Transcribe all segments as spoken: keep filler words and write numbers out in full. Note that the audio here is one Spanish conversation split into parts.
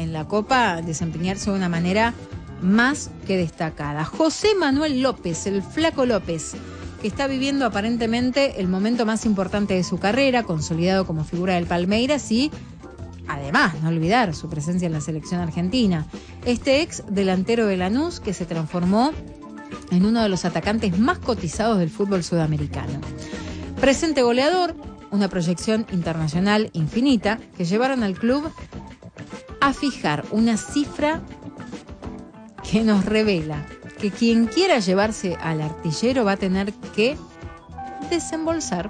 en la Copa desempeñarse de una manera más que destacada. José Manuel López, el Flaco López, que está viviendo aparentemente el momento más importante de su carrera, consolidado como figura del Palmeiras y además, no olvidar su presencia en la selección argentina. Este ex delantero de Lanús que se transformó en uno de los atacantes más cotizados del fútbol sudamericano. Presente goleador, una proyección internacional infinita que llevaron al club a fijar una cifra que nos revela que quien quiera llevarse al artillero va a tener que desembolsar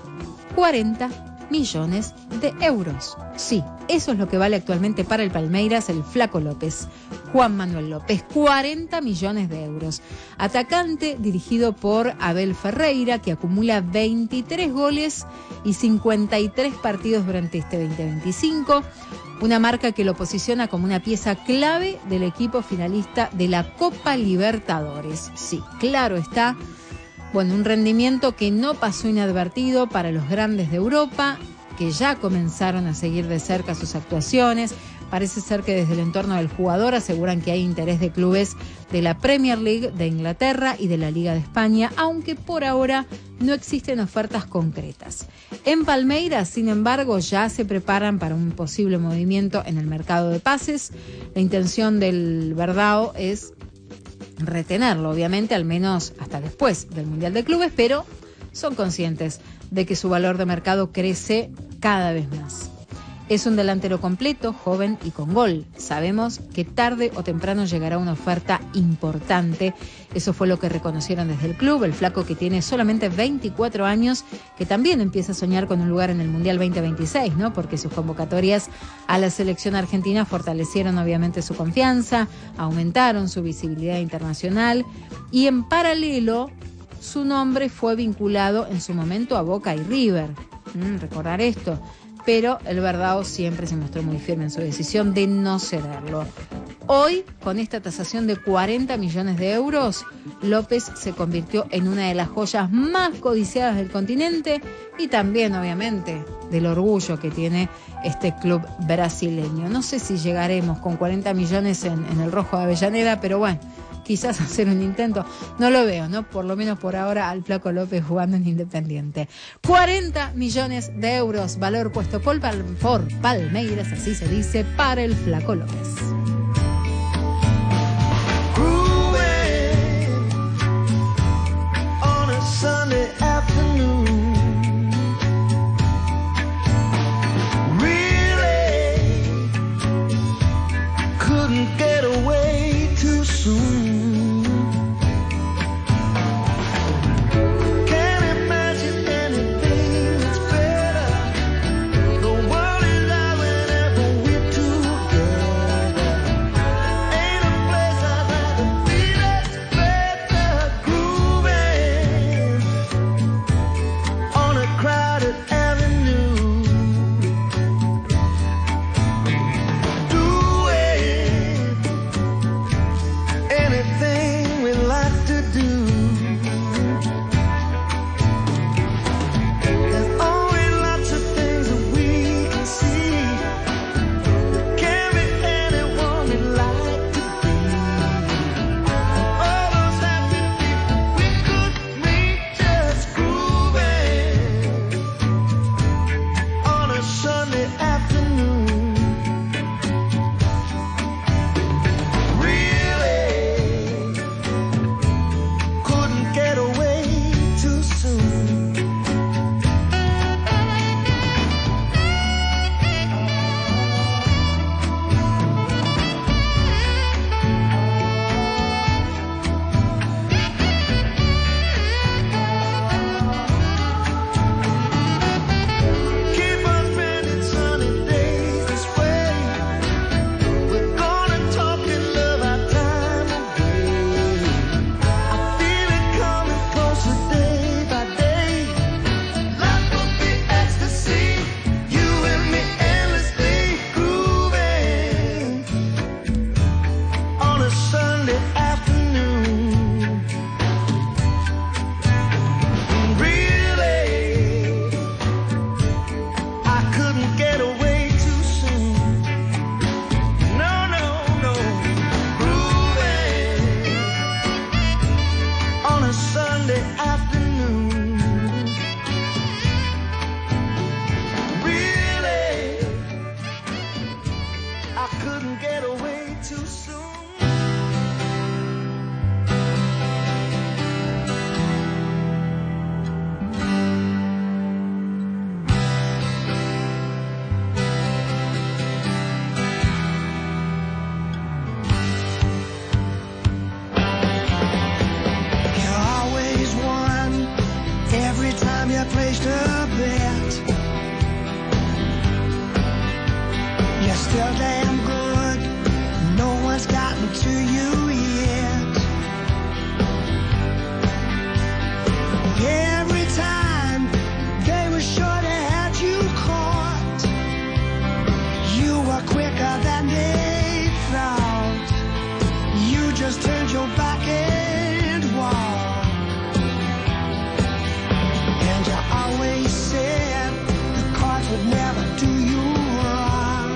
cuarenta millones de euros. Sí, eso es lo que vale actualmente para el Palmeiras el Flaco López. Juan Manuel López, cuarenta millones de euros. Atacante dirigido por Abel Ferreira, que acumula veintitrés goles y cincuenta y tres partidos durante este veinte veinticinco. Una marca que lo posiciona como una pieza clave del equipo finalista de la Copa Libertadores. Sí, claro está. Bueno, un rendimiento que no pasó inadvertido para los grandes de Europa, que ya comenzaron a seguir de cerca sus actuaciones. Parece ser que desde el entorno del jugador aseguran que hay interés de clubes de la Premier League de Inglaterra y de la Liga de España, aunque por ahora no existen ofertas concretas. En Palmeiras, sin embargo, ya se preparan para un posible movimiento en el mercado de pases. La intención del Verdao es retenerlo, obviamente, al menos hasta después del Mundial de Clubes, pero son conscientes de que su valor de mercado crece cada vez más. Es un delantero completo, joven y con gol. Sabemos que tarde o temprano llegará una oferta importante. Eso fue lo que reconocieron desde el club. El Flaco, que tiene solamente veinticuatro años, que también empieza a soñar con un lugar en el Mundial veinte veintiséis, ¿no? Porque sus convocatorias a la selección argentina fortalecieron obviamente su confianza, aumentaron su visibilidad internacional y en paralelo su nombre fue vinculado en su momento a Boca y River. Mm, recordar esto. Pero el Verdao siempre se mostró muy firme en su decisión de no cederlo. Hoy, con esta tasación de cuarenta millones de euros, López se convirtió en una de las joyas más codiciadas del continente y también, obviamente, del orgullo que tiene este club brasileño. No sé si llegaremos con cuarenta millones en, en el Rojo de Avellaneda, pero bueno, quizás hacer un intento. No lo veo, ¿no? Por lo menos por ahora al Flaco López jugando en Independiente. cuarenta millones de euros, valor puesto por, por Palmeiras, así se dice, para el Flaco López. Sunday afternoon, really couldn't get away too soon. Can't imagine anything that's better. The world is out whenever we're together. I couldn't get away too soon. Placed a bet. You're still damn good. No one's gotten to you yet. Every time they were sure they had you caught, you were quicker than they thought. You just turned your back and walked. Always said the cards would never do you wrong.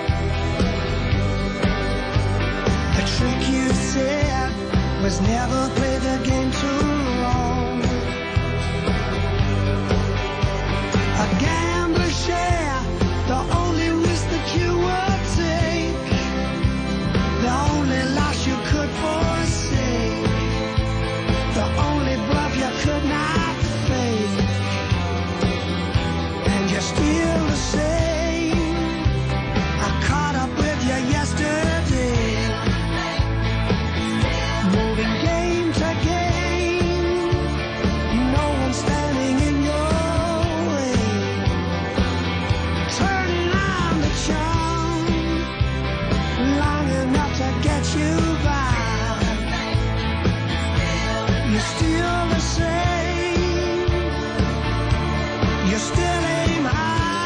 The trick you said was never play the game too long. A gambler share the only risk that you would take, the only loss you could forsake, the only bluff you could not fake. Still the same. I caught up with you yesterday. Moving game to game. No one standing in your way. Turning on the charm long enough to get you by. You're still the same. You're still aim high.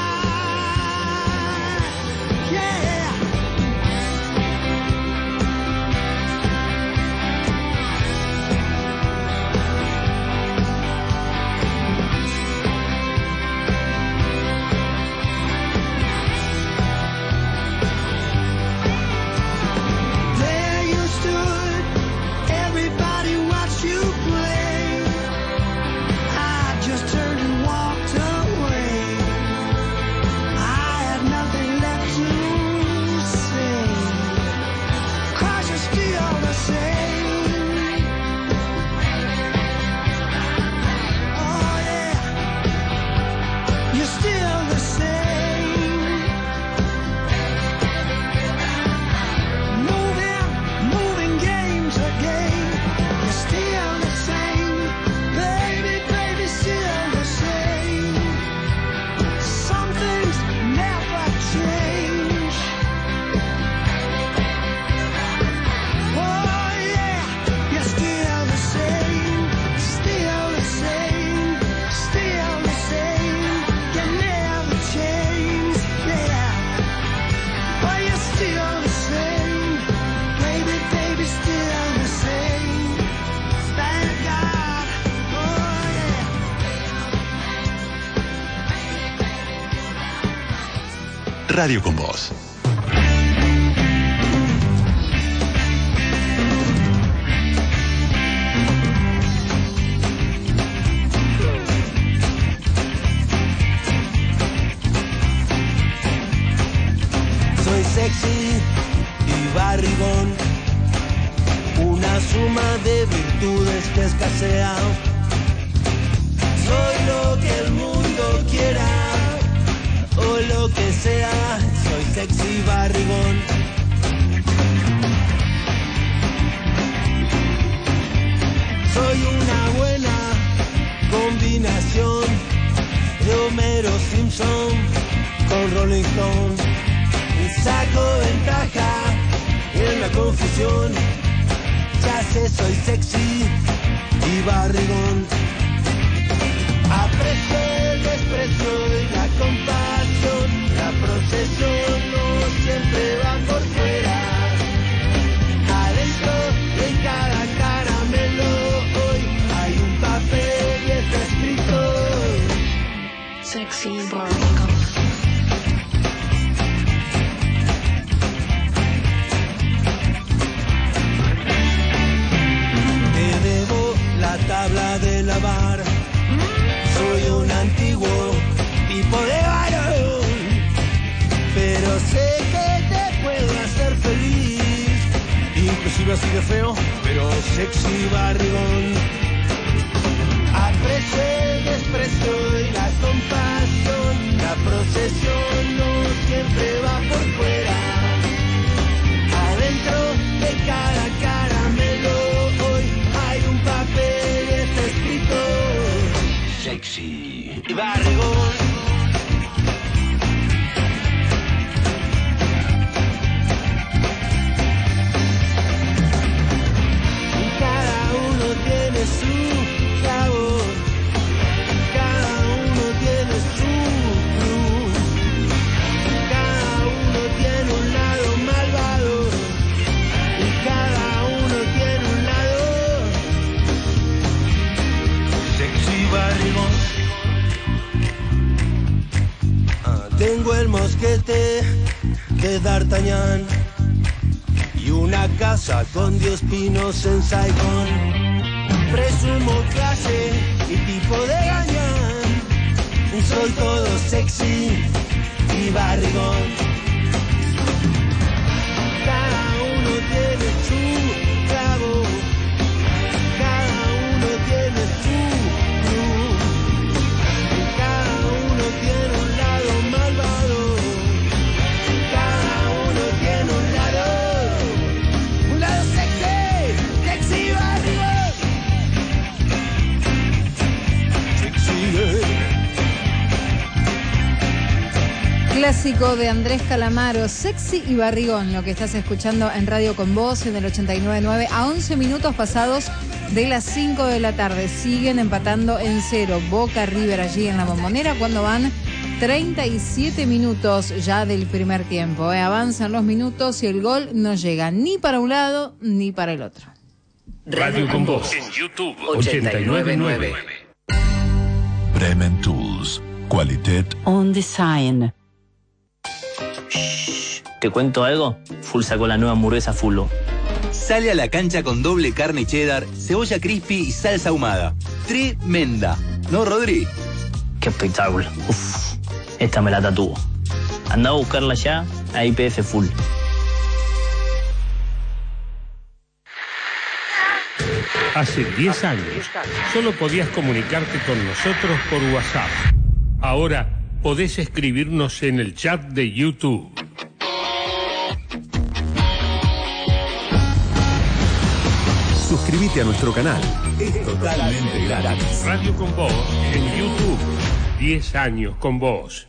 Radio con Vos. Soy sexy y barrigón, una suma de virtudes que escasea. Soy lo que el mundo quiera, o lo que sea, soy sexy barrigón. Soy una buena combinación de Homero Simpson con Rolling Stone. Y saco ventaja en la confusión. Ya sé, soy sexy y barrigón. Aprecio el desprecio y la compasión. La procesión no siempre va por fuera. Adentro de cada caramelo hoy hay un papel y está escrito sexy barrigón. Te debo la tabla de lavar. Soy un antiguo tipo de varón, pero sé que te puedo Suena así de feo, pero sexy barrigón. Aprecio el desprecio y la compasión. La procesión no siempre va por fuera. Adentro de cada caramelo hoy hay un papel y está escrito sexy y barrigón. Su sabor, cada uno tiene su cruz, cada uno tiene un lado malvado y cada uno tiene un lado sexy barrigón. Ah, tengo el mosquete de D'Artagnan y una casa con diez pinos en Saigón. Presumo clase y tipo de gañán. Soy todo sexy y barrigón. Cada uno tiene su clavo, cada uno tiene su cruz, cada uno tiene un lado malvado, cada uno tiene un lado, un lado sexy, sexy barrigón. Clásico de Andrés Calamaro, sexy y barrigón, lo que estás escuchando en Radio Con Vos en el ochenta y nueve punto nueve a once minutos pasados de las cinco de la tarde. Siguen empatando en cero Boca River allí en la Bombonera cuando van treinta y siete minutos ya del primer tiempo. Eh, avanzan los minutos y el gol no llega ni para un lado ni para el otro. Radio Con Vos en YouTube ochenta y nueve punto nueve. Bremen Tools. Qualität On Design. Shh, ¿te cuento algo? Full sacó la nueva hamburguesa Fullo. Sale a la cancha con doble carne cheddar, cebolla crispy y salsa ahumada. Tremenda. ¿No, Rodri? Qué espectáculo. Uf, esta me la tatúo. Anda a buscarla ya a I P F Full. Hace diez años solo podías comunicarte con nosotros por WhatsApp. Ahora podés escribirnos en el chat de YouTube. Suscríbete a nuestro canal. Es totalmente gratis. Radio Con Vos en YouTube. diez años con vos.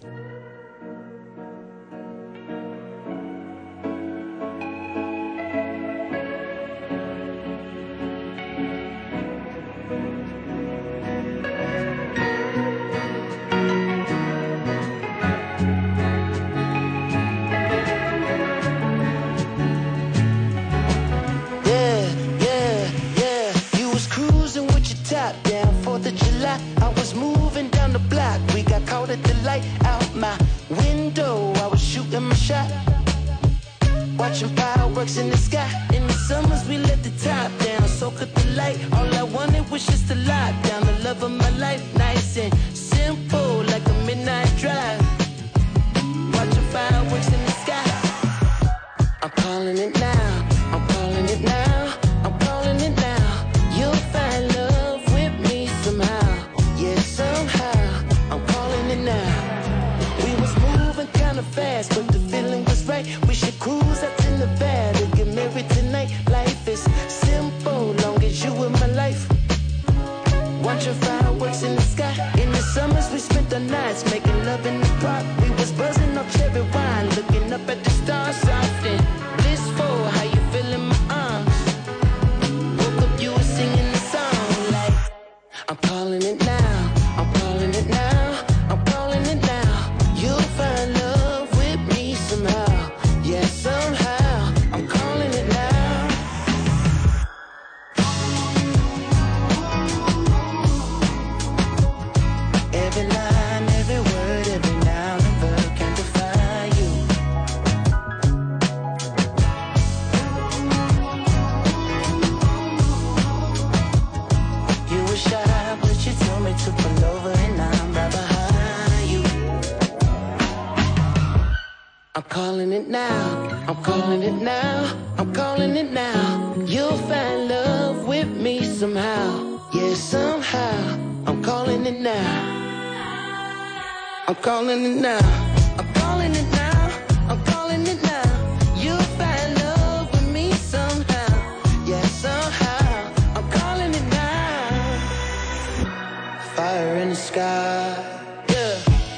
I'm calling it now, I'm calling it now. You'll find love with me somehow. Yeah, somehow. I'm calling it now. I'm calling it now. I'm calling it now. I'm calling it now. You'll find love with me somehow. Yeah, somehow. I'm calling it now. Fire in the sky. Yeah.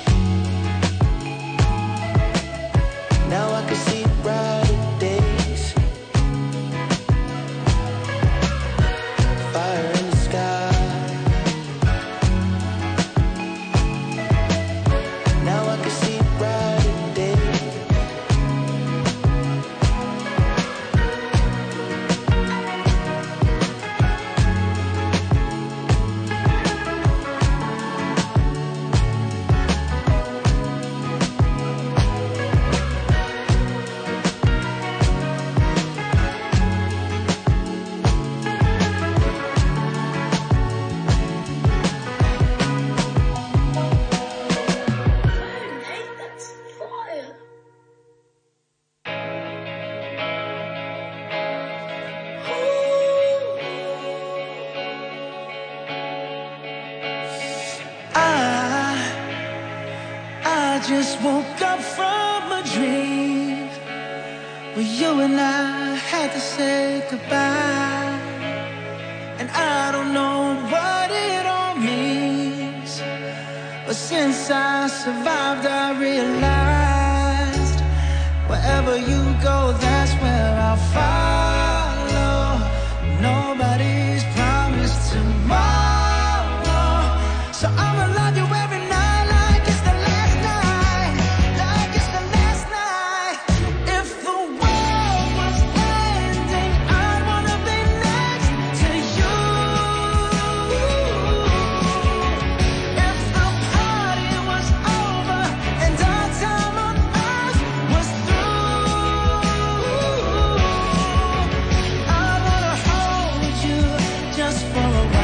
Now I can see brighter days. Fire in the sky. Now I can see brighter days. I, I just woke up from a dream where you and I had to say goodbye. And I don't know what it all means, but since I survived, I realized wherever you go, that's where I'll follow. Nobody's promised tomorrow. So I'ma love you every night like it's the last night, like it's the last night. If the world was ending, I'd wanna be next to you. If the party was over and our time on earth was through, I wanna hold you just for a while.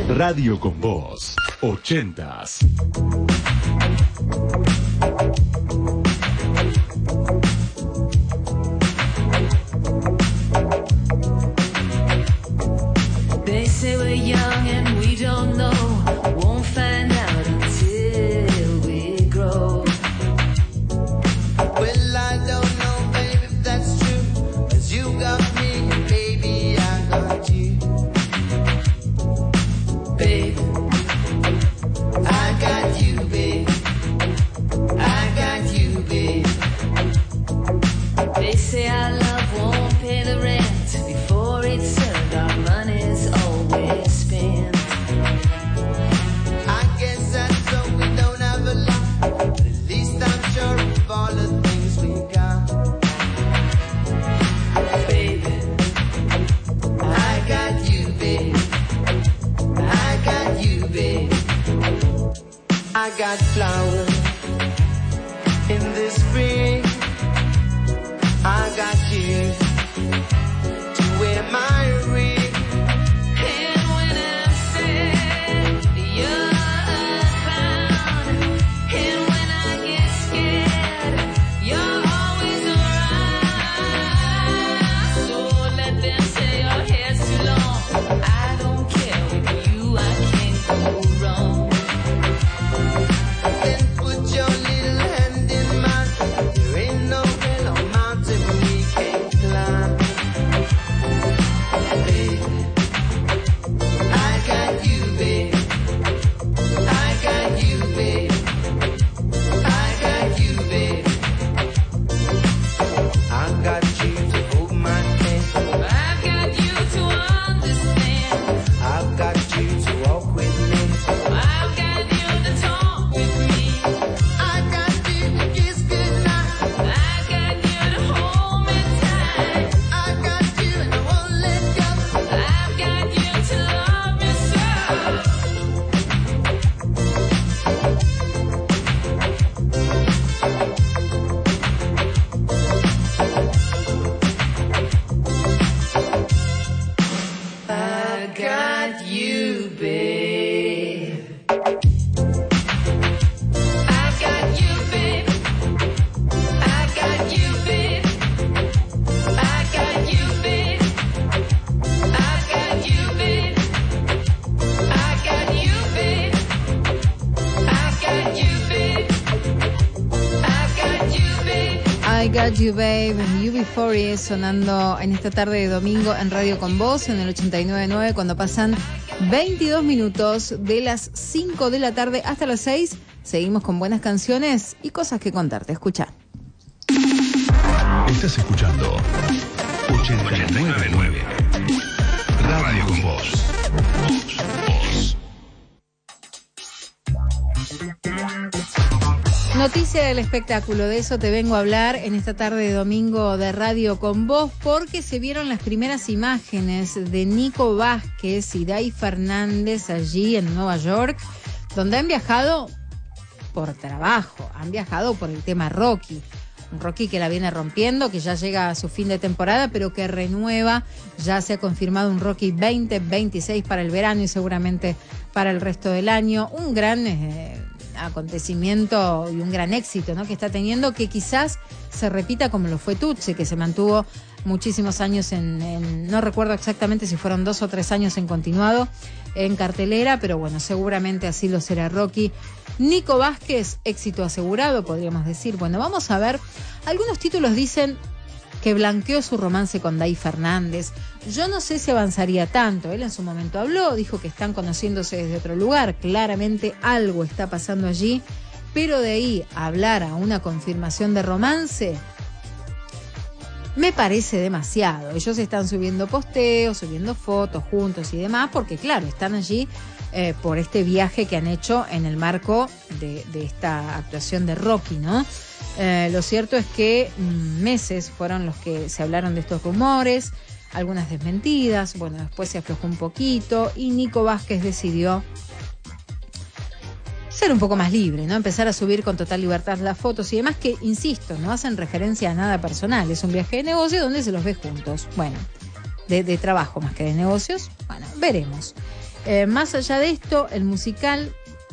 Radio con Voz, ochentas. They say we're young and we don't know. Won't find out until we grow. Well, I don't know, baby, if that's true. 'Cause you got me, baby, I got you. Baby, I got you, baby. I got you, baby. They say our love won't pay the rent before it's served. Our money's always spent. I guess that's so we don't have a lot. But at least I'm sure of all the things we got. Baby, I got you, baby. I got you, baby. I got flowers in the spring. I got you to wear my ring. And when I'm sad, you're around. And when I get scared, you're always around. So let them say your hair's too long. I don't care, with you I can't go wrong. Then put your little hand in mine. There ain't no hill or mountain we can't climb. Baby, I got you, baby. I got you, baby. I got you, baby. I got you to hold my hand. I've got you to understand. I've got you to walk with me. I've got you to talk with me. I got you to kiss goodnight. I've got you to hold me tight. I got you and I won't let go. I've got you to love me so. I got you, babe. I got you, babe. I got you, babe. I got you, babe. I got you, babe. I got you, babe. I got you, babe. I got you, babe. I Got You Babe, U B cuarenta sonando en esta tarde de domingo en Radio con Voz en el ochenta y nueve punto nueve cuando pasan veintidós minutos de las cinco de la tarde hasta las seis. Seguimos con buenas canciones y cosas que contarte. Escucha. Estás escuchando ochenta y nueve punto nueve. Radio con Voz. Voz. Noticia del espectáculo, de eso te vengo a hablar en esta tarde de domingo de Radio con Voz, porque se vieron las primeras imágenes de Nico Vázquez y Day Fernández allí en Nueva York, donde han viajado por trabajo, han viajado por el tema Rocky. Un Rocky que la viene rompiendo, que ya llega a su fin de temporada, pero que renueva. Ya se ha confirmado un Rocky veinte veintiséis para el verano y seguramente para el resto del año. Un gran eh, acontecimiento y un gran éxito, ¿no?, que está teniendo, que quizás se repita como lo fue Tutsi, que se mantuvo muchísimos años en, en, no recuerdo exactamente si fueron dos o tres años en continuado en cartelera, pero bueno, seguramente así lo será Rocky. Nico Vázquez, éxito asegurado, podríamos decir. Bueno, vamos a ver, algunos títulos dicen que blanqueó su romance con Day Fernández. Yo no sé si avanzaría tanto. Él en su momento habló, dijo que están conociéndose desde otro lugar. Claramente algo está pasando allí, pero de ahí a hablar a una confirmación de romance, me parece demasiado. Ellos están subiendo posteos, subiendo fotos juntos y demás, porque claro, están allí eh, por este viaje que han hecho en el marco de, de esta actuación de Rocky, ¿no? Eh, lo cierto es que mm, meses fueron los que se hablaron de estos rumores, algunas desmentidas, bueno, después se aflojó un poquito y Nico Vázquez decidió ser un poco más libre, ¿no? Empezar a subir con total libertad las fotos y demás, que, insisto, no hacen referencia a nada personal. Es un viaje de negocio donde se los ve juntos. Bueno, de, de trabajo más que de negocios. Bueno, veremos. Eh, más allá de esto, el musical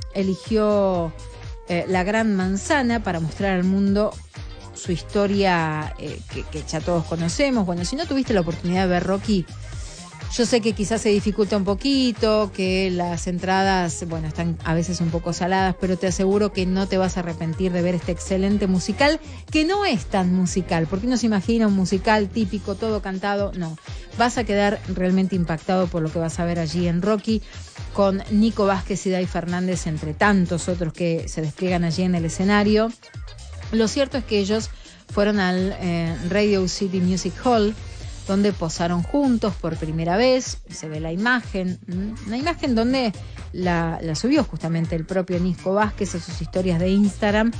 eligió eh, La Gran Manzana para mostrar al mundo su historia eh, que, que ya todos conocemos. Bueno, si no tuviste la oportunidad de ver Rocky, yo sé que quizás se dificulta un poquito, que las entradas, bueno, están a veces un poco saladas, pero te aseguro que no te vas a arrepentir de ver este excelente musical, que no es tan musical, porque uno se imagina un musical típico, todo cantado. No, vas a quedar realmente impactado por lo que vas a ver allí en Rocky, con Nico Vázquez y Day Fernández, entre tantos otros que se despliegan allí en el escenario. Lo cierto es que ellos fueron al eh, Radio City Music Hall, donde posaron juntos por primera vez. Se ve la imagen, una imagen donde la, la subió justamente el propio Nico Vázquez a sus historias de Instagram,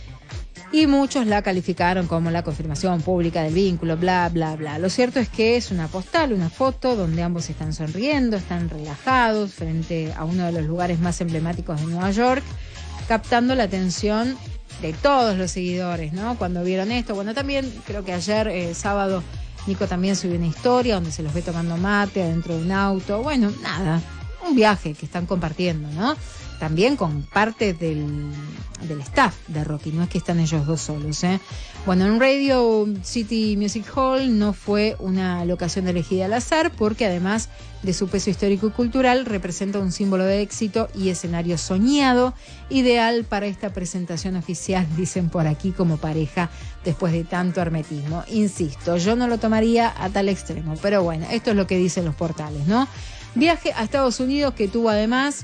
y muchos la calificaron como la confirmación pública del vínculo, bla, bla, bla. Lo cierto es que es una postal, una foto donde ambos están sonriendo, están relajados frente a uno de los lugares más emblemáticos de Nueva York, captando la atención de todos los seguidores, ¿no? Cuando vieron esto, bueno, también creo que ayer, eh, sábado, Nico también subió una historia donde se los ve tomando mate adentro de un auto. Bueno, nada, un viaje que están compartiendo, ¿no? También con parte del, del staff de Rocky, no es que están ellos dos solos, ¿eh? Bueno, en Radio City Music Hall no fue una locación elegida al azar, porque además de su peso histórico y cultural, representa un símbolo de éxito y escenario soñado, ideal para esta presentación oficial, dicen por aquí, como pareja después de tanto hermetismo. Insisto, yo no lo tomaría a tal extremo, pero bueno, esto es lo que dicen los portales, ¿no? Viaje a Estados Unidos que tuvo además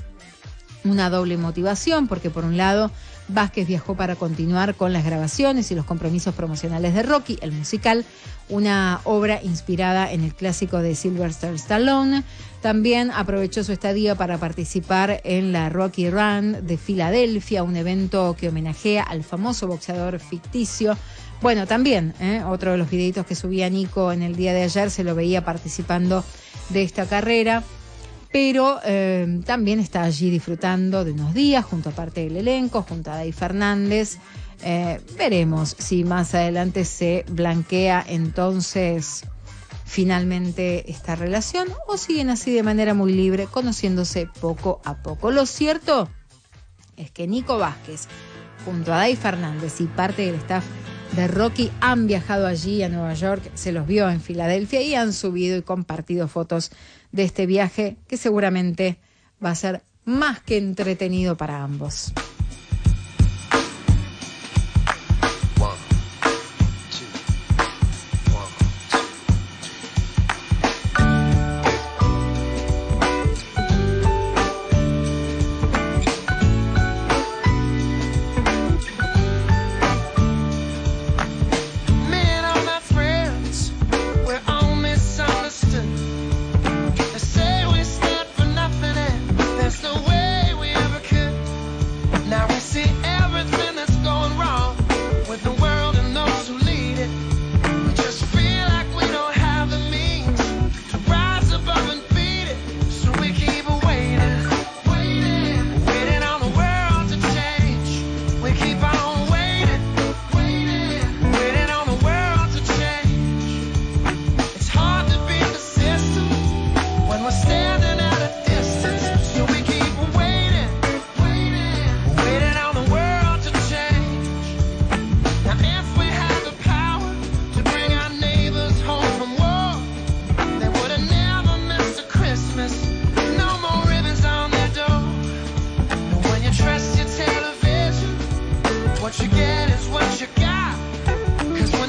una doble motivación, porque por un lado Vázquez viajó para continuar con las grabaciones y los compromisos promocionales de Rocky, el musical, una obra inspirada en el clásico de Sylvester Stallone. También aprovechó su estadía para participar en la Rocky Run de Filadelfia, un evento que homenajea al famoso boxeador ficticio. Bueno, también, ¿eh? otro de los videitos que subía Nico en el día de ayer, se lo veía participando de esta carrera. Pero eh, también está allí disfrutando de unos días junto a parte del elenco, junto a Day Fernández. Eh, veremos si más adelante se blanquea entonces finalmente esta relación, o siguen así de manera muy libre, conociéndose poco a poco. Lo cierto es que Nico Vázquez junto a Day Fernández y parte del staff de Rocky han viajado allí a Nueva York, se los vio en Filadelfia y han subido y compartido fotos de este viaje, que seguramente va a ser más que entretenido para ambos.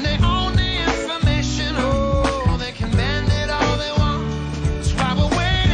Why we're waiting.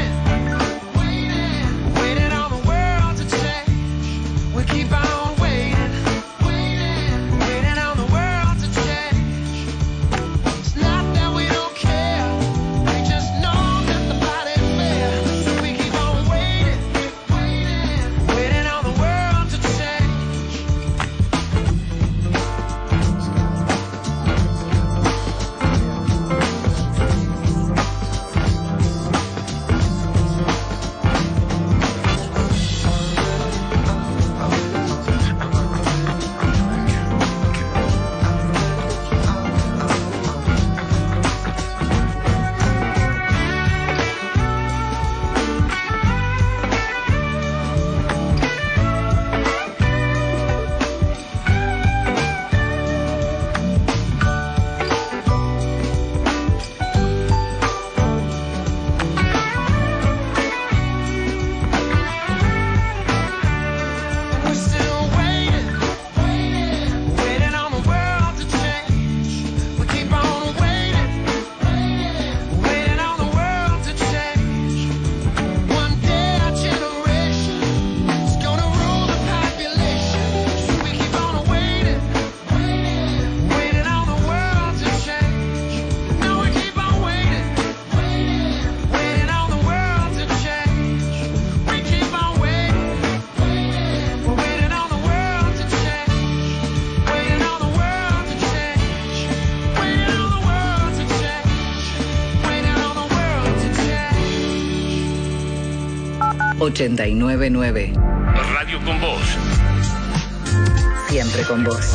ochenta y nueve nueve. Radio con Vos. Siempre con vos.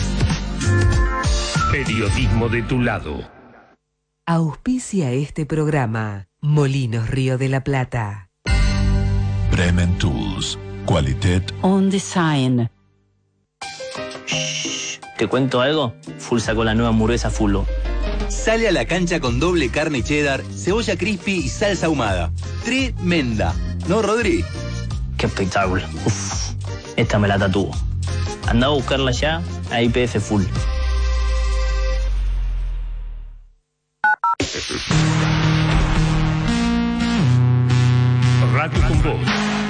Periodismo de tu lado. Auspicia este programa Molinos Río de la Plata. Bremen Tools. Qualitet On Design. ¿Te cuento algo? Full sacó la nueva hamburguesa Fulo. Sale a la cancha con doble carne cheddar, cebolla crispy y salsa ahumada. Tremenda. ¿No, Rodri? Qué espectáculo. Uf, esta me la tatúo. Andá a buscarla ya a I P F Full. Radio con Vos.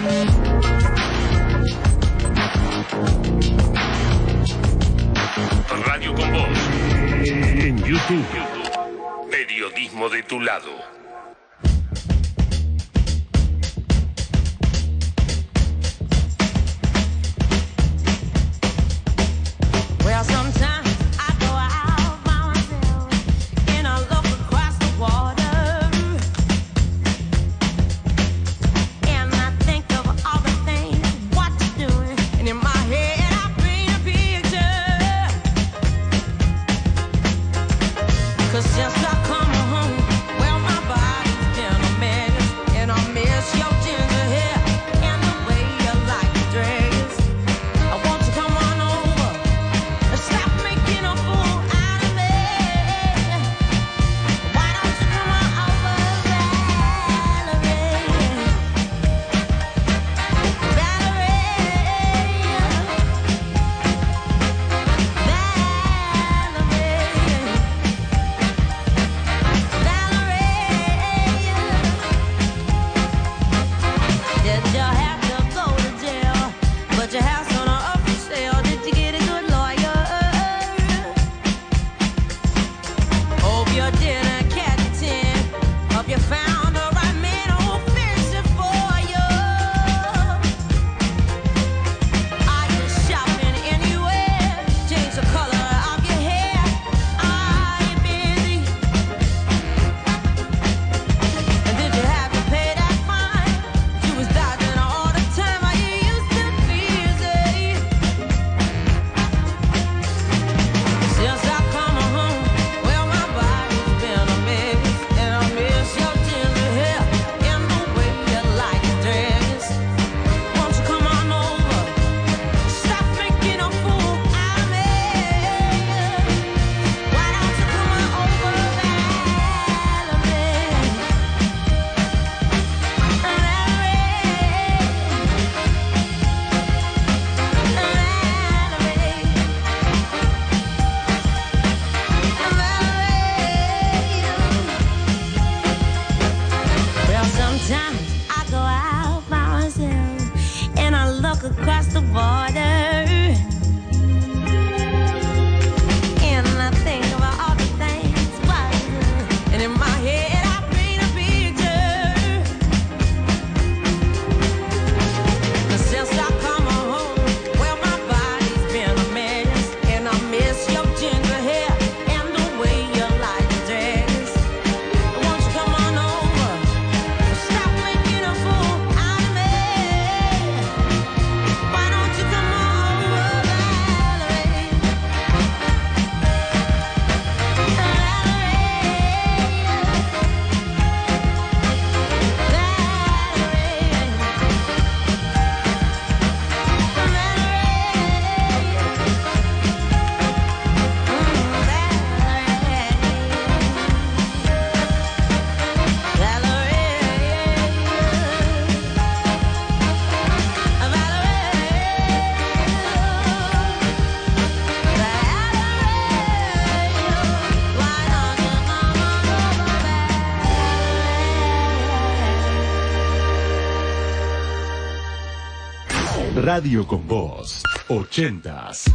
Radio con Vos. En YouTube. Periodismo de tu lado. Well, sometimes I go out by myself and I look across the water, and I think of all the things what you're doing, and in my head I paint a picture. 'Cause since I come home, well, my body's been a mess, and I miss your ginger hair and the way you like to dress. I want you to come on over. Stop making a fool out of me. Why don't you come on over, Valerie? Valerie, Valerie, did you have to go to jail? But your house on a up for sale. Did you get a good lawyer? Hope you didn't catch a tin. Hope you found the right man who'll fix it for you. Are you shopping anywhere? Change the color of your hair. Are you busy? And did you have to pay that fine? You was dodging all the time. Are you used to busy? Since I come home, well, my body's been a mess, and I miss your ginger hair and the way you like to dress. Won't you come on over? Stop making a fool out of me. Why don't you come on over, Well, sometimes I go out by myself and I look across the border, and I think about all the things what I do. And in my head I paint a picture. Since I come home, well, my body's been a mess, and I miss your ginger hair and the way you like to dress. Won't you come on over? Stop making a fool out of me. Why don't you come on over, Valerie? Radio con Vos. Ochentas.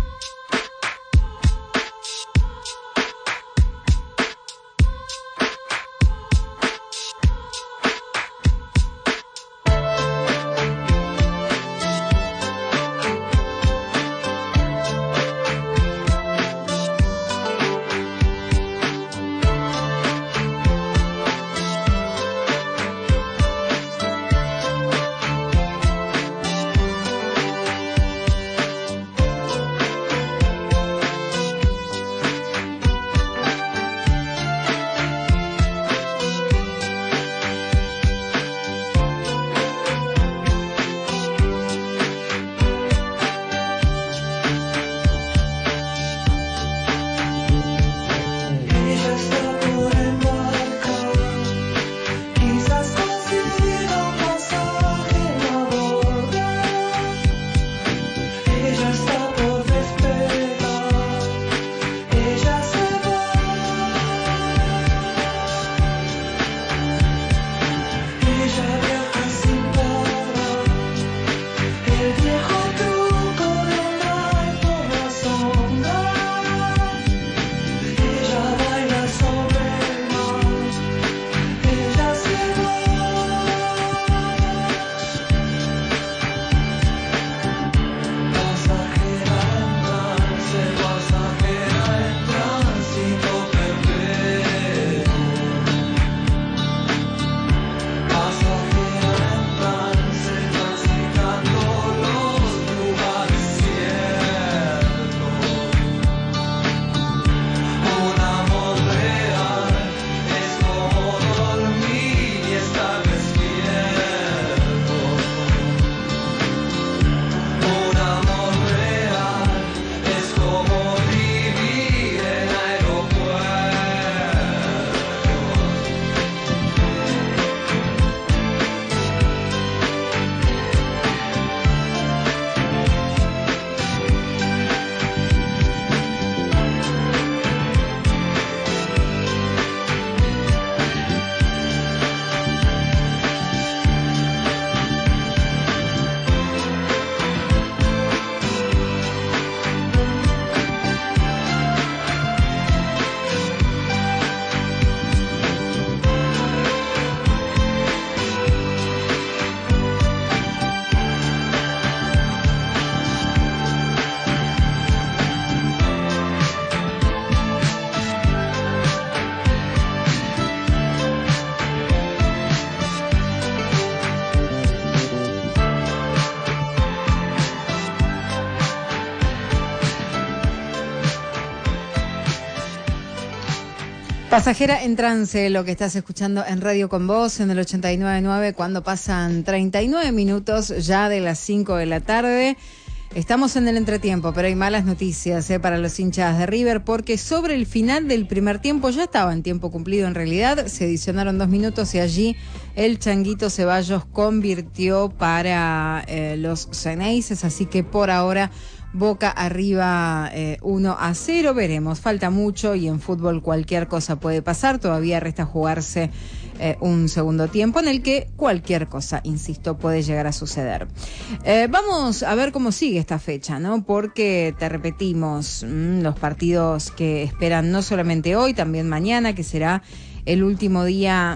Pasajera en trance, lo que estás escuchando en Radio Con Vos en el ochenta y nueve punto nueve cuando pasan treinta y nueve minutos ya de las cinco de la tarde. Estamos en el entretiempo, pero hay malas noticias eh, para los hinchas de River porque sobre el final del primer tiempo, ya estaba en tiempo cumplido en realidad, se adicionaron dos minutos y allí el Changuito Ceballos convirtió para eh, los Xeneises, así que por ahora Boca arriba eh, uno a cero, veremos, falta mucho y en fútbol cualquier cosa puede pasar, todavía resta jugarse eh, un segundo tiempo en el que cualquier cosa, insisto, puede llegar a suceder. Eh, vamos a ver cómo sigue esta fecha, ¿no? Porque te repetimos, mmm, los partidos que esperan no solamente hoy, también mañana, que será el último día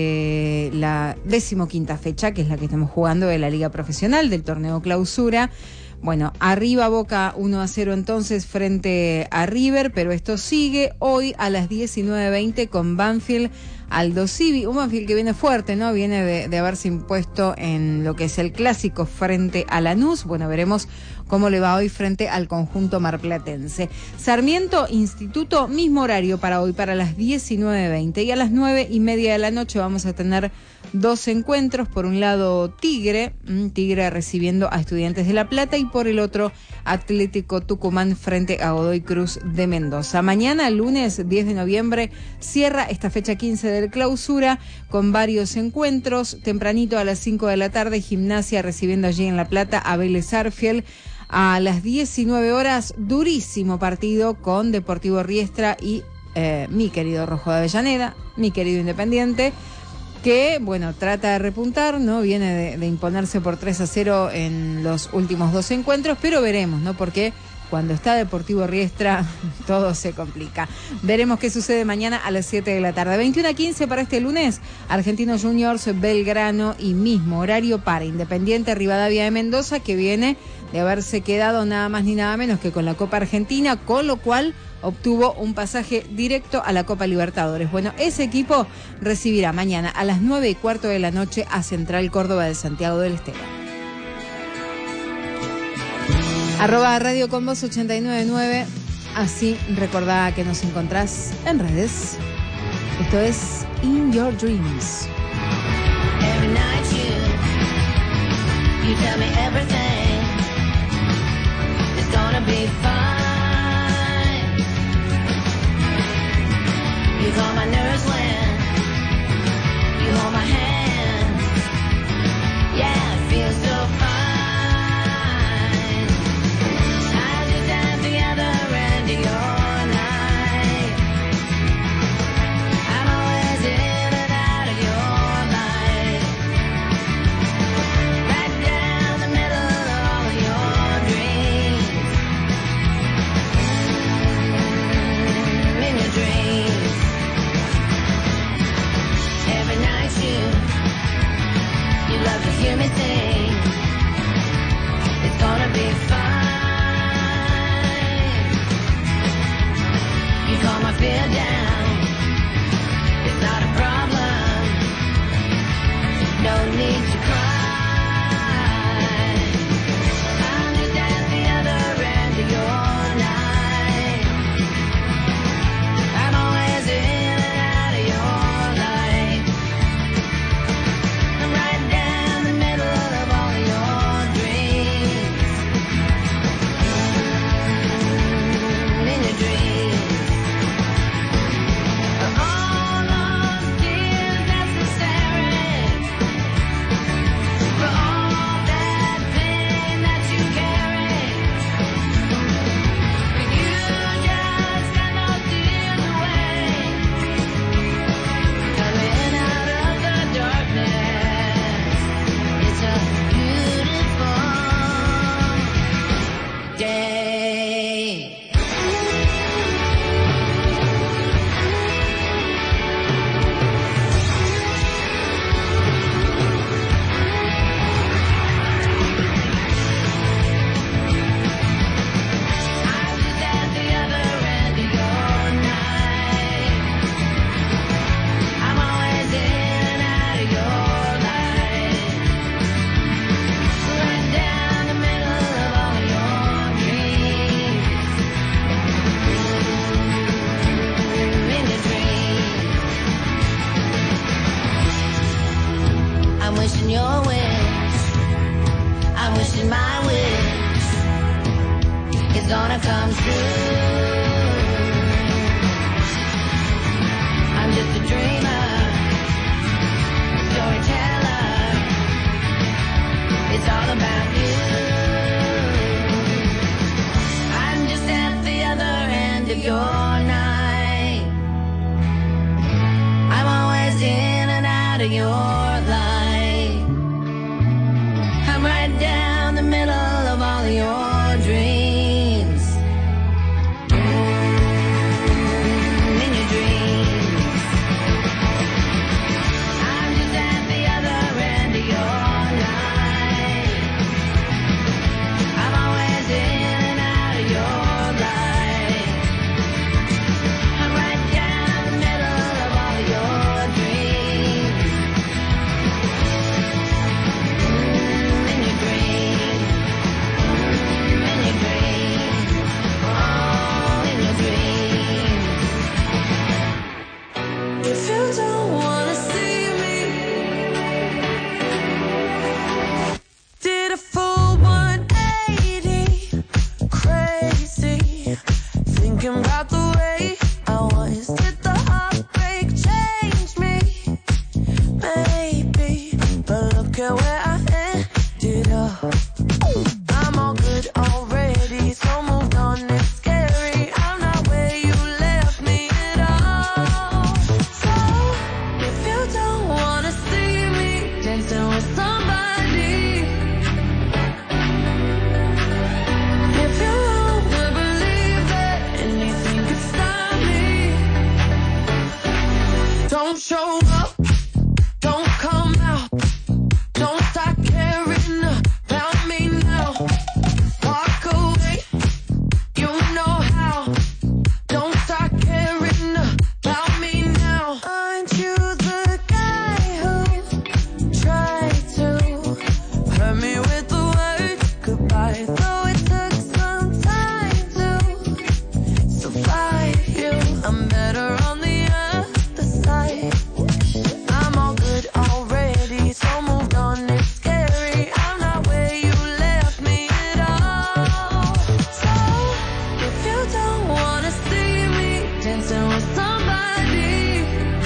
de la decimoquinta fecha, que es la que estamos jugando de la Liga Profesional, del torneo Clausura. Bueno, arriba Boca uno a cero entonces frente a River, pero esto sigue hoy a las diecinueve veinte con Banfield Aldo Civi, un Banfield que viene fuerte, ¿no? Viene de, de haberse impuesto en lo que es el clásico frente a Lanús. Bueno, veremos cómo le va hoy frente al conjunto marplatense. Sarmiento Instituto, mismo horario para hoy, para las diecinueve veinte. Y a las nueve y media de la noche vamos a tener dos encuentros. Por un lado, Tigre, Tigre recibiendo a Estudiantes de La Plata, y por el otro, Atlético Tucumán frente a Godoy Cruz de Mendoza. Mañana, lunes diez de noviembre, cierra esta fecha quince del Clausura con varios encuentros. Tempranito a las cinco de la tarde, Gimnasia recibiendo allí en La Plata a Vélez Arfiel. A las diecinueve horas, durísimo partido con Deportivo Riestra y eh, mi querido Rojo de Avellaneda, mi querido Independiente, que, bueno, trata de repuntar, ¿no? Viene de, de imponerse por tres a cero en los últimos dos encuentros, pero veremos, ¿no? Porque cuando está Deportivo Riestra, todo se complica. Veremos qué sucede mañana a las siete de la tarde. veintiuno a quince para este lunes, Argentinos Juniors, Belgrano, y mismo horario para Independiente Rivadavia de Mendoza, que viene de haberse quedado nada más ni nada menos que con la Copa Argentina, con lo cual obtuvo un pasaje directo a la Copa Libertadores. Bueno, ese equipo recibirá mañana a las nueve y cuarto de la noche a Central Córdoba de Santiago del Estero. Arroba Radio Con Vos ochenta y nueve punto nueve, así recordá que nos encontrás en redes. Esto es In Your Dreams. Every night you, you tell me everything is gonna be fine. You calm my nerves when you hold my hand. Yeah, it feels so fine. As we dance together into your night, I'm always in and out of your life. Right down the middle of all of your dreams. In your dreams. Every night you, you love to hear me sing. It's gonna be fine. You calm my fear down. It's not a problem. No need to cry. I'll just dance the other end of your night. I'm always in and out of your life. I'm right down the middle I'm wishing your wish, I'm wishing my wish is gonna come true. I'm just a dreamer, storyteller, it's all about you. I'm just at the other end of your night, I'm always in and out of your light, I'm right down the middle of all of your dreams. Mm, in your dreams, I'm just at the other end of your night, I'm always in and out of your light, I'm right down the middle of all of your dreams. Mm, in your dreams, mm, in your dreams, oh, in your dreams. If you don't wanna see me, did a full one eighty, crazy, thinking about the way I was. Did the heartbreak change me? Maybe, but look at where I ended up. I'm all good already, so moved on, it's scary. I'm not where you left me at all. So, if you don't wanna see me dancing with somebody, if you wanna believe that anything could stop me, don't show up, don't come out, don't start caring about me now. Walk away, you know how. Don't start caring about me now. Aren't you the guy who tried to hurt me with the word goodbye? Though it took some time to survive you, I'm better on the other side. I'm all good already, so moved on, it's scary. I'm not where you left me at all. So, if you don't wanna see me dancing with somebody,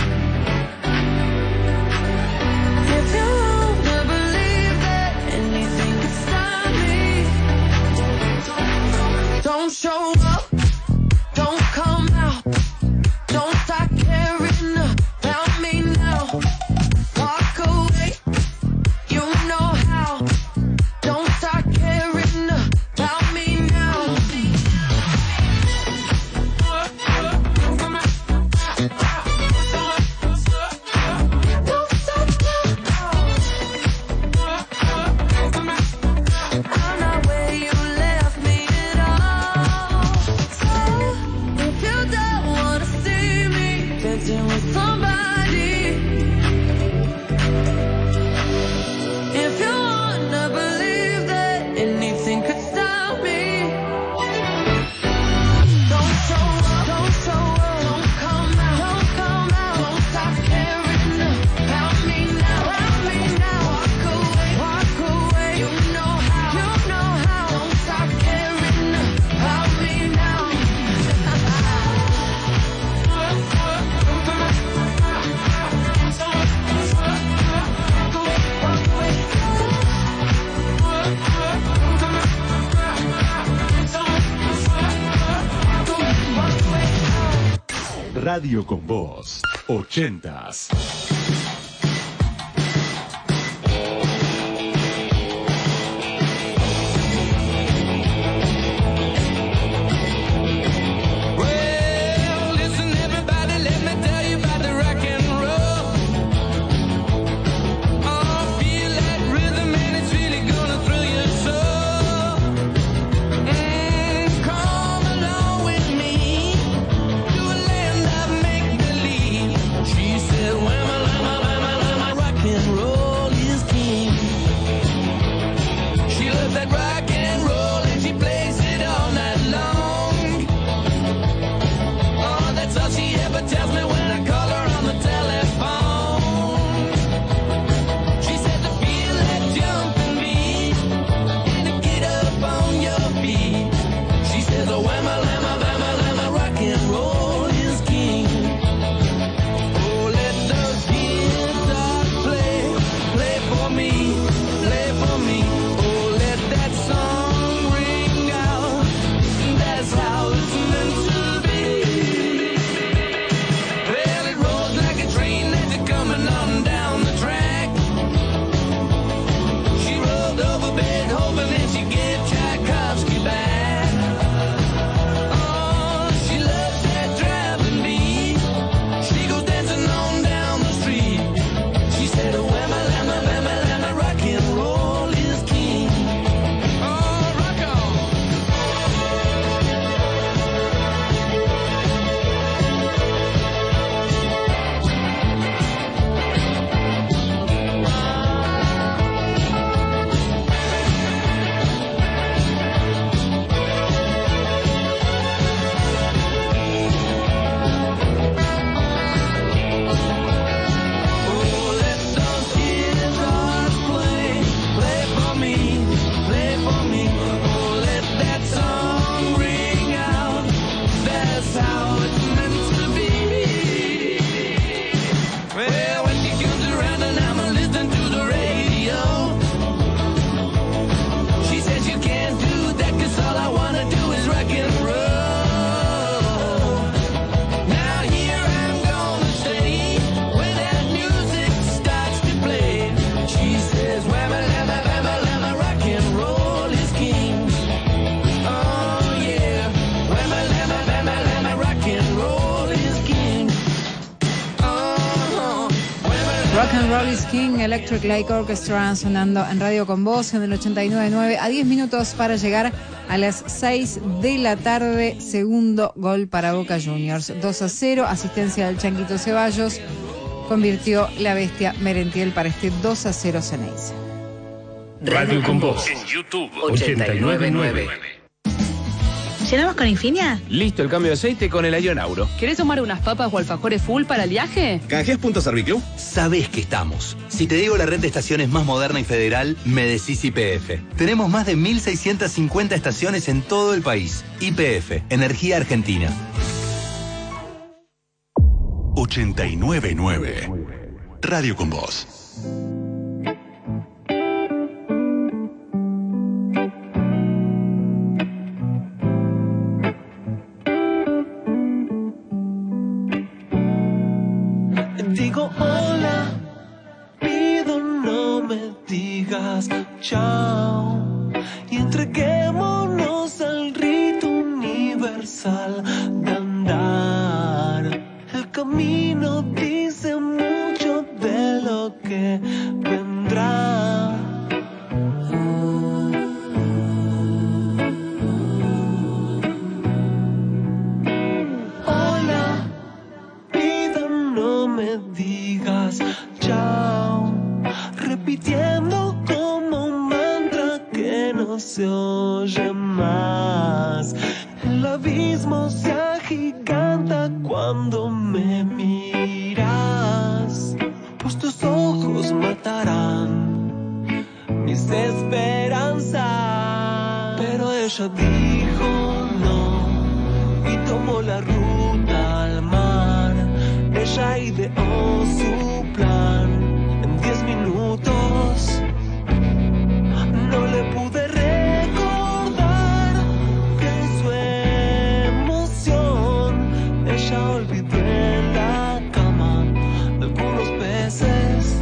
if you wanna believe that anything could stop me, don't show up, don't come out, don't start caring about me now. Walk away, you know how. Don't start caring about me now. Don't stop now. I'm not where you left me at all. So, if you don't wanna see me dancing with somebody, if you wanna believe that anything could stop me, don't show up, don't show up, don't come out, don't come out, don't stop caring about me now, about me now. Walk away, walk away, you know how, you know how. Don't stop caring about me now. Radio con Voz, ochentas. Well, listen everybody, let me tell you about the rock and roll. Oh, feel that rhythm and it's really gonna thrill your soul. Mm, come along with me to a land of make-believe. She said, when my Rollis King Electric Light Orchestra sonando en Radio Con Voz en el ochenta y nueve punto nueve a diez minutos para llegar a las seis de la tarde. Segundo gol para Boca Juniors. dos a cero, asistencia del Changuito Ceballos. Convirtió la bestia Merentiel para este dos a cero Ceneice. Radio Con Voz en YouTube ochenta y nueve punto nueve. ¿Llenamos con Infinia? Listo el cambio de aceite con el Ion Auro. ¿Querés sumar unas papas o alfajores full para el viaje? ¿Canjeás puntos Serviclub? Sabés que estamos. Si te digo la red de estaciones más moderna y federal, me decís Y P F. Tenemos más de mil seiscientas cincuenta estaciones en todo el país. Y P F, Energía Argentina. ochenta y nueve punto nueve. Radio Con Voz. Digo hola, pido no me digas chao y entreguémonos al rito universal de andar. El camino dice mucho de lo que vendrá. Hola, pido no me digas chao, repitiendo como un mantra que no se oye más. El abismo se agiganta cuando me miras, pues tus ojos matarán mis esperanzas. Pero ella dijo no y tomó la ruta al mar. Ella ideó su plan en diez minutos. No le pude recordar que en su emoción ella olvidó en la cama algunos peces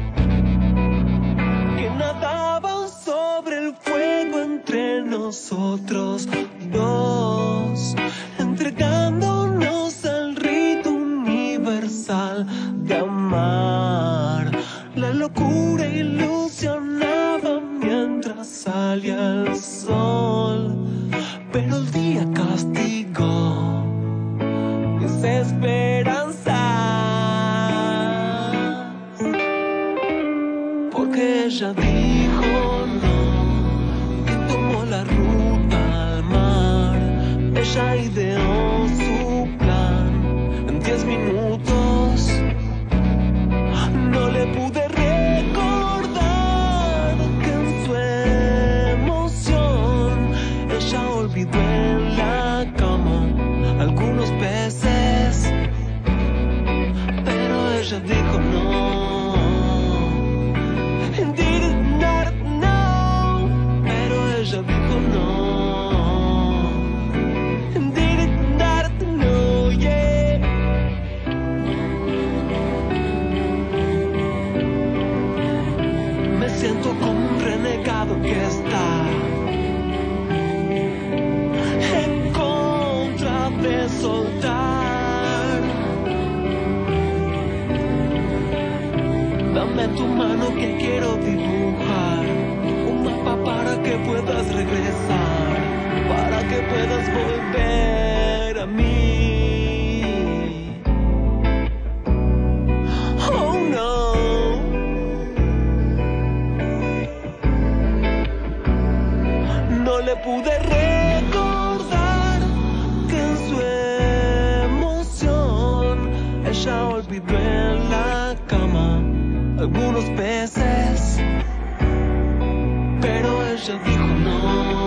que nadaban sobre el fuego entre nosotros dos, entregándonos al rito universal de amar. La locura ilusionaba mientras salía el sol, pero el día castigó mis esperanzas, porque ella dijo no y tomó la ruta al mar. Ella ideó su plan en diez minutos. No le pude recordar que en su emoción ella olvidó en la cama algunos peces, pero ella dijo no. And did not know, pero ella dijo no. And did not know, yeah. Me siento como un renegado que está en contra de soltar. Dame tu mano que quiero dibujar un mapa para que puedas regresar, para que puedas volver a mí. Oh no. No le pude recordar que en su emoción ella olvidó en la cama algunos peces, pero ella dijo no.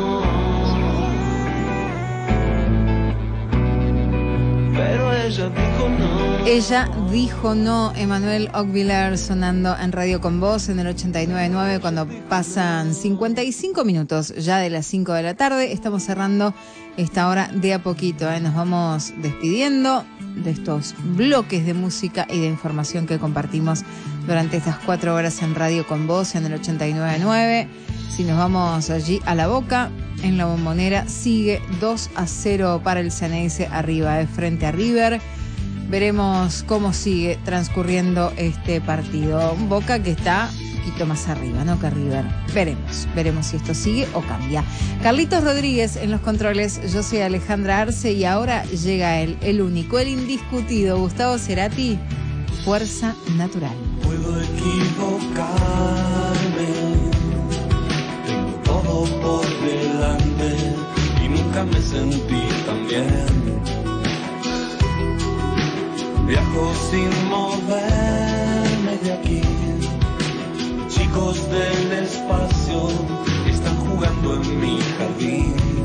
Pero ella dijo no. Ella dijo no, Emanuel Ogviller sonando en Radio Con Voz en el ochenta y nueve punto nueve cuando pasan cincuenta y cinco minutos ya de las cinco de la tarde. Estamos cerrando esta hora de a poquito, ¿eh? Nos vamos despidiendo de estos bloques de música y de información que compartimos durante estas cuatro horas en Radio Con Voz en el ochenta y nueve punto nueve. Si nos vamos allí a La Boca, en la Bombonera sigue dos a cero para el Ceneice arriba, ¿eh? Frente a River. Veremos cómo sigue transcurriendo este partido. Boca que está un poquito más arriba, ¿no? Que River. Veremos, veremos si esto sigue o cambia. Carlitos Rodríguez en los controles, yo soy Alejandra Arce y ahora llega él, el único, el indiscutido, Gustavo Cerati, Fuerza Natural. Puedo equivocarme, tengo todo por delante y nunca me sentí tan bien. Viajo sin moverme de aquí, chicos del espacio están jugando en mi jardín.